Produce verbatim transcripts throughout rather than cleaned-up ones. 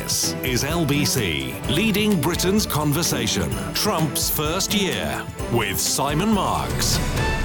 This is L B C, leading Britain's conversation. Trump's first year with Simon Marks.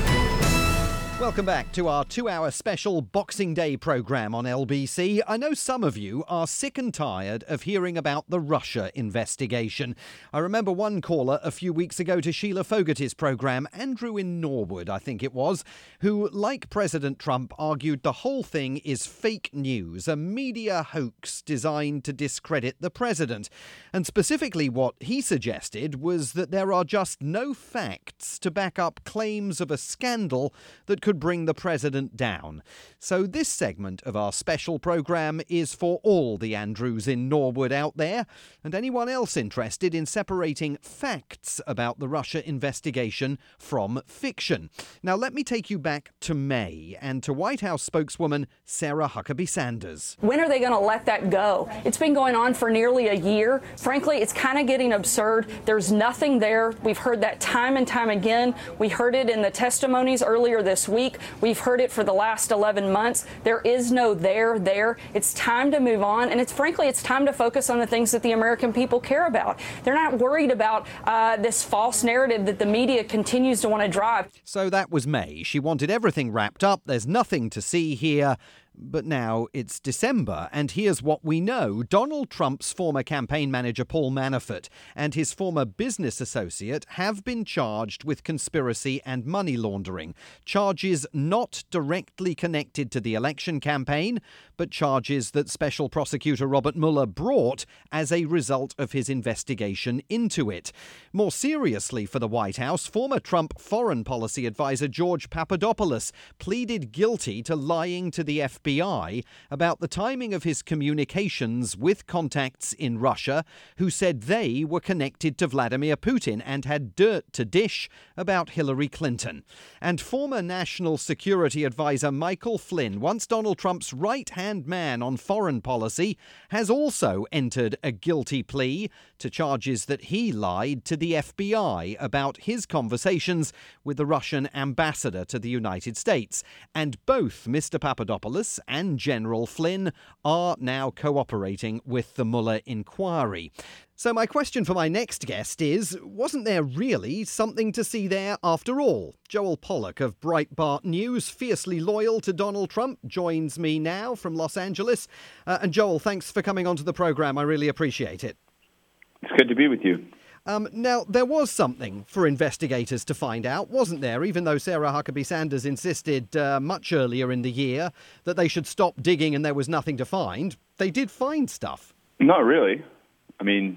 Welcome back to our two-hour special Boxing Day programme on L B C. I know some of you are sick and tired of hearing about the Russia investigation. I remember one caller a few weeks ago to Sheila Fogarty's programme, Andrew in Norwood, I think it was, who, like President Trump, argued the whole thing is fake news, a media hoax designed to discredit the president. And specifically what he suggested was that there are just no facts to back up claims of a scandal that could bring the president down. So this segment of our special programme is for all the Andrews in Norwood out there, and anyone else interested in separating facts about the Russia investigation from fiction. Now let me take you back to May and to White House spokeswoman Sarah Huckabee Sanders. When are they going to let that go? It's been going on for nearly a year. Frankly, it's kind of getting absurd. There's nothing there. We've heard that time and time again. We heard it in the testimonies earlier this week. We've heard it for the last eleven months. There is no there there. It's time to move on. And it's frankly, it's time to focus on the things that the American people care about. They're not worried about uh, this false narrative that the media continues to want to drive. So that was May. She wanted everything wrapped up. There's nothing to see here. But now it's December, and here's what we know. Donald Trump's former campaign manager Paul Manafort and his former business associate have been charged with conspiracy and money laundering. Charges not directly connected to the election campaign, but charges that Special Prosecutor Robert Mueller brought as a result of his investigation into it. More seriously for the White House, former Trump foreign policy advisor George Papadopoulos pleaded guilty to lying to the F B I about the timing of his communications with contacts in Russia who said they were connected to Vladimir Putin and had dirt to dish about Hillary Clinton. And former National Security Advisor Michael Flynn, once Donald Trump's right-hand man on foreign policy, has also entered a guilty plea to charges that he lied to the F B I about his conversations with the Russian ambassador to the United States. And both Mister Papadopoulos and General Flynn are now cooperating with the Mueller inquiry. So my question for my next guest is, wasn't there really something to see there after all? Joel Pollak of Breitbart News, fiercely loyal to Donald Trump, joins me now from Los Angeles. Uh, and Joel, thanks for coming onto the programme. I really appreciate it. It's good to be with you. Um, now, there was something for investigators to find out, wasn't there? Even though Sarah Huckabee Sanders insisted uh, much earlier in the year that they should stop digging and there was nothing to find, they did find stuff. Not really. I mean,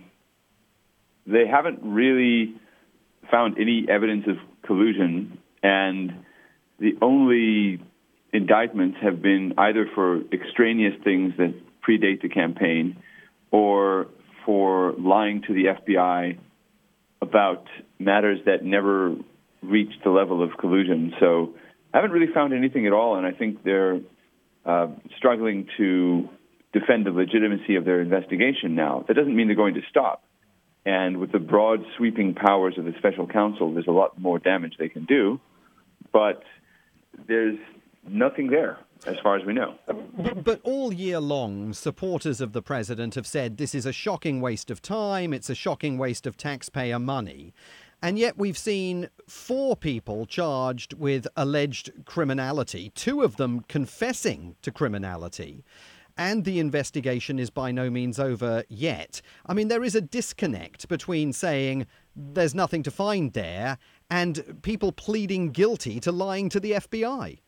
they haven't really found any evidence of collusion, and the only indictments have been either for extraneous things that predate the campaign or for lying to the F B I about matters that never reached the level of collusion. So I haven't really found anything at all, and I think they're uh, struggling to defend the legitimacy of their investigation now. That doesn't mean they're going to stop. And with the broad sweeping powers of the special counsel, there's a lot more damage they can do. But there's nothing there, as far as we know. But, but all year long, supporters of the president have said this is a shocking waste of time, it's a shocking waste of taxpayer money. And yet we've seen four people charged with alleged criminality, two of them confessing to criminality. And the investigation is by no means over yet. I mean, there is a disconnect between saying there's nothing to find there and people pleading guilty to lying to the F B I.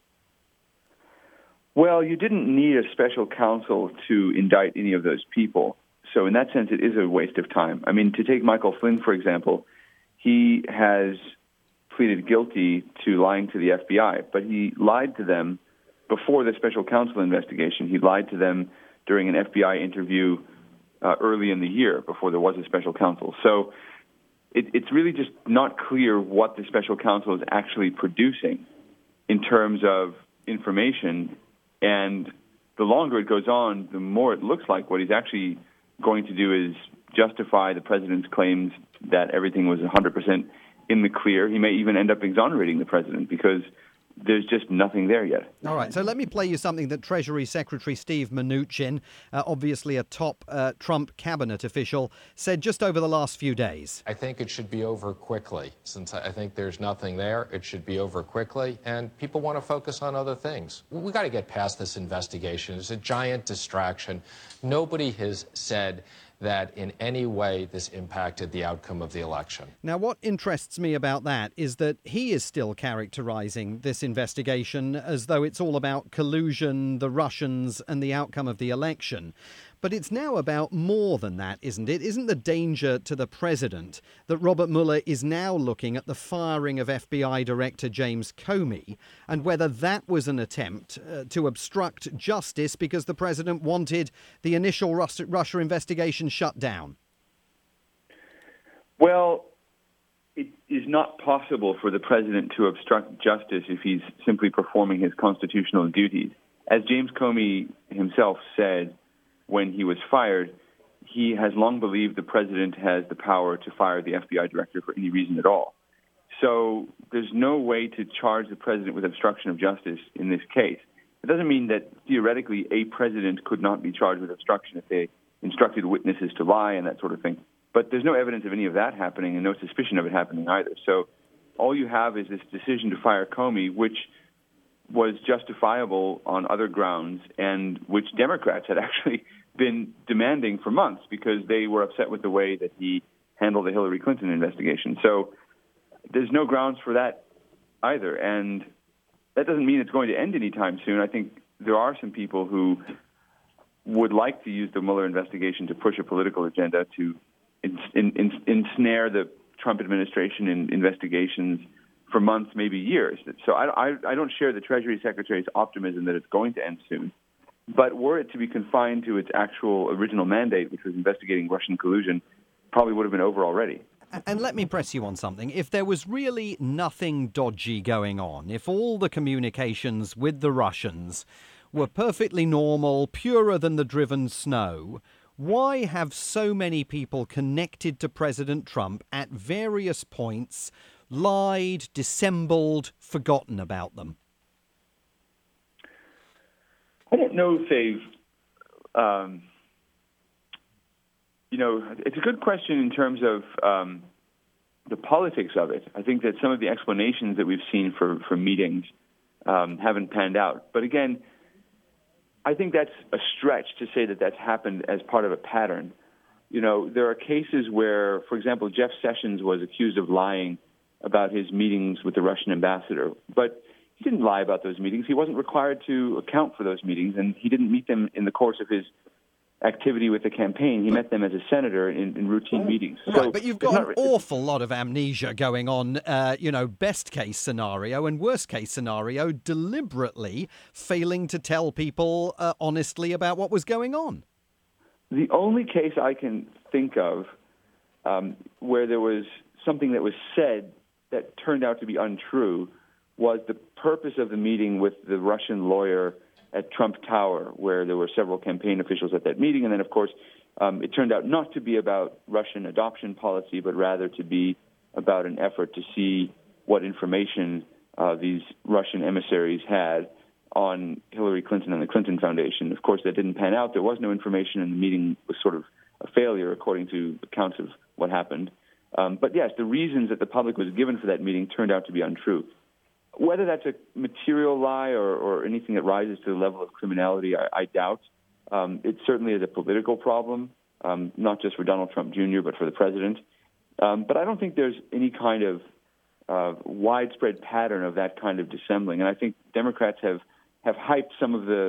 Well, you didn't need a special counsel to indict any of those people. So in that sense, it is a waste of time. I mean, to take Michael Flynn, for example, he has pleaded guilty to lying to the F B I, but he lied to them before the special counsel investigation. He lied to them during an F B I interview uh, early in the year before there was a special counsel. So it, it's really just not clear what the special counsel is actually producing in terms of information. And the longer it goes on, the more it looks like what he's actually going to do is justify the president's claims that everything was one hundred percent in the clear. He may even end up exonerating the president because there's just nothing there yet. All right, so let me play you something that Treasury Secretary Steve Mnuchin, uh, obviously a top uh, Trump cabinet official, said just over the last few days. I think it should be over quickly. Since I think there's nothing there, it should be over quickly, and people want to focus on other things. We got to get past this investigation. It's a giant distraction. Nobody has said that in any way this impacted the outcome of the election. Now, what interests me about that is that he is still characterizing this investigation as though it's all about collusion, the Russians, and the outcome of the election. But it's now about more than that, isn't it? Isn't the danger to the president that Robert Mueller is now looking at the firing of F B I Director James Comey and whether that was an attempt uh, to obstruct justice because the president wanted the initial Rus- Russia investigation shut down? Well, it is not possible for the president to obstruct justice if he's simply performing his constitutional duties. As James Comey himself said when he was fired, he has long believed the president has the power to fire the F B I director for any reason at all. So there's no way to charge the president with obstruction of justice in this case. It doesn't mean that theoretically a president could not be charged with obstruction if they instructed witnesses to lie and that sort of thing. But there's no evidence of any of that happening and no suspicion of it happening either. So all you have is this decision to fire Comey, which was justifiable on other grounds and which Democrats had actually been demanding for months because they were upset with the way that he handled the Hillary Clinton investigation. So there's no grounds for that either. And that doesn't mean it's going to end anytime soon. I think there are some people who would like to use the Mueller investigation to push a political agenda to in, in, in, ensnare the Trump administration in investigations for months, maybe years. So I, I, I don't share the Treasury Secretary's optimism that it's going to end soon. But were it to be confined to its actual original mandate, which was investigating Russian collusion, probably would have been over already. And let me press you on something. If there was really nothing dodgy going on, if all the communications with the Russians were perfectly normal, purer than the driven snow, why have so many people connected to President Trump at various points lied, dissembled, forgotten about them? I don't know if they've, um, you know, it's a good question in terms of um, the politics of it. I think that some of the explanations that we've seen for, for meetings um, haven't panned out. But again, I think that's a stretch to say that that's happened as part of a pattern. You know, there are cases where, for example, Jeff Sessions was accused of lying about his meetings with the Russian ambassador. But he didn't lie about those meetings. He wasn't required to account for those meetings, and he didn't meet them in the course of his activity with the campaign. He met them as a senator in, in routine meetings. Right, so but you've got an awful lot of amnesia going on, uh, you know, best case scenario and worst case scenario, deliberately failing to tell people uh, honestly about what was going on. The only case I can think of um, where there was something that was said that turned out to be untrue was the purpose of the meeting with the Russian lawyer at Trump Tower, where there were several campaign officials at that meeting. And then, of course, um, it turned out not to be about Russian adoption policy, but rather to be about an effort to see what information uh, these Russian emissaries had on Hillary Clinton and the Clinton Foundation. Of course, that didn't pan out. There was no information, and the meeting was sort of a failure, according to accounts of what happened. Um, but, yes, the reasons that the public was given for that meeting turned out to be untrue. Whether that's a material lie or, or anything that rises to the level of criminality, I, I doubt. Um, it certainly is a political problem, um, not just for Donald Trump Junior, but for the president. Um, but I don't think there's any kind of uh, widespread pattern of that kind of dissembling. And I think Democrats have, have hyped some of the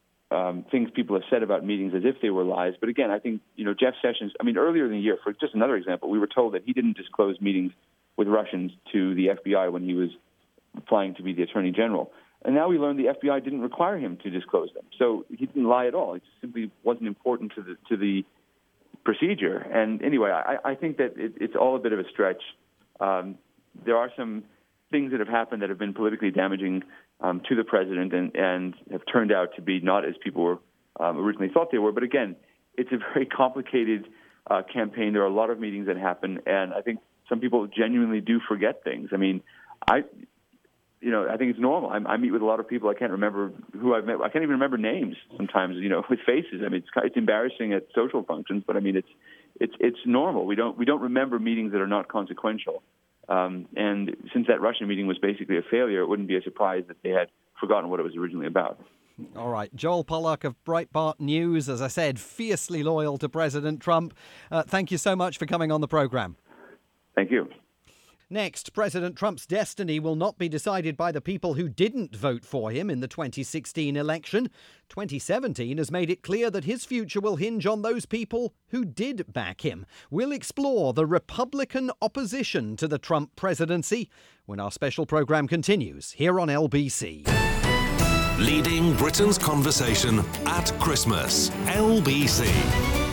um, things people have said about meetings as if they were lies. But again, I think, you know, Jeff Sessions, I mean, earlier in the year, for just another example, we were told that he didn't disclose meetings with Russians to the F B I when he was applying to be the Attorney General. And now we learned the F B I didn't require him to disclose them. So he didn't lie at all. It simply wasn't important to the to the procedure. And anyway, I, I think that it, it's all a bit of a stretch. Um, there are some things that have happened that have been politically damaging um, to the president and, and have turned out to be not as people were um, originally thought they were. But again, it's a very complicated uh, campaign. There are a lot of meetings that happen, and I think some people genuinely do forget things. I mean, I... you know, I think it's normal. I, I meet with a lot of people. I can't remember who I've met. I can't even remember names sometimes, you know, with faces. I mean, it's, it's embarrassing at social functions, but I mean, it's it's it's normal. We don't we don't remember meetings that are not consequential. Um, and since that Russian meeting was basically a failure, it wouldn't be a surprise that they had forgotten what it was originally about. All right. Joel Pollak of Breitbart News, as I said, fiercely loyal to President Trump. Uh, thank you so much for coming on the programme. Thank you. Next, President Trump's destiny will not be decided by the people who didn't vote for him in the twenty sixteen election. twenty seventeen has made it clear that his future will hinge on those people who did back him. We'll explore the Republican opposition to the Trump presidency when our special programme continues here on L B C. Leading Britain's conversation at Christmas. L B C.